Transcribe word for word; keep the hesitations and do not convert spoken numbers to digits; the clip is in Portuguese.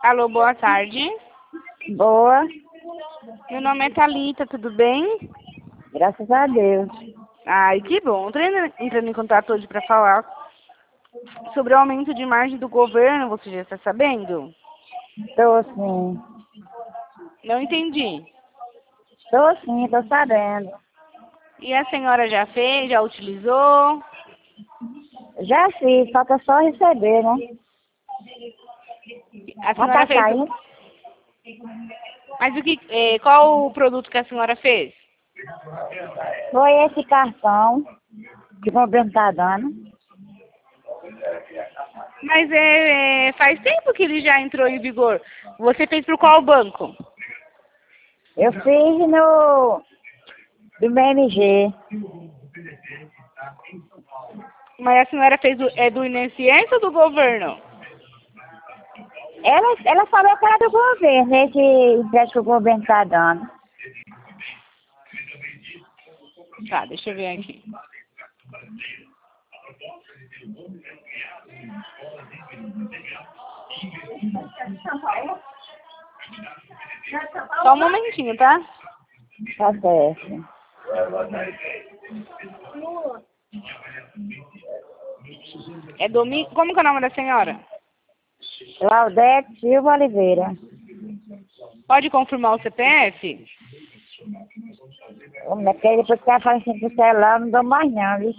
Alô, boa tarde. Boa, Meu nome é Thalita, tudo bem? graças a Deus. Ai, que bom. Estou entrando em contato hoje para falar sobre o aumento de margem do governo, você já está sabendo? Tô sim, Não entendi. tô sim, tô sabendo. E a senhora já fez, já utilizou? Já fiz, falta só receber, né? A Mas senhora tá fez... caindo. Mas o que, eh, qual o produto que a senhora fez? Foi esse cartão que o governo tá dando. Mas é, é, faz tempo que ele já entrou em vigor. Você fez para qual banco? Eu fiz no do B M G. Mas a senhora fez do, é do I N S S ou do governo? Ela, ela falou que era do governo, esse empréstimo que o governo tá dando. Tá, deixa eu ver aqui. Só um momentinho, tá? Tá certo. É domingo. Como que é o nome da senhora? Laudete Silva Oliveira. Pode confirmar o C P F? Porque depois que ela fala assim pro celular, eu não dou mais não, viu?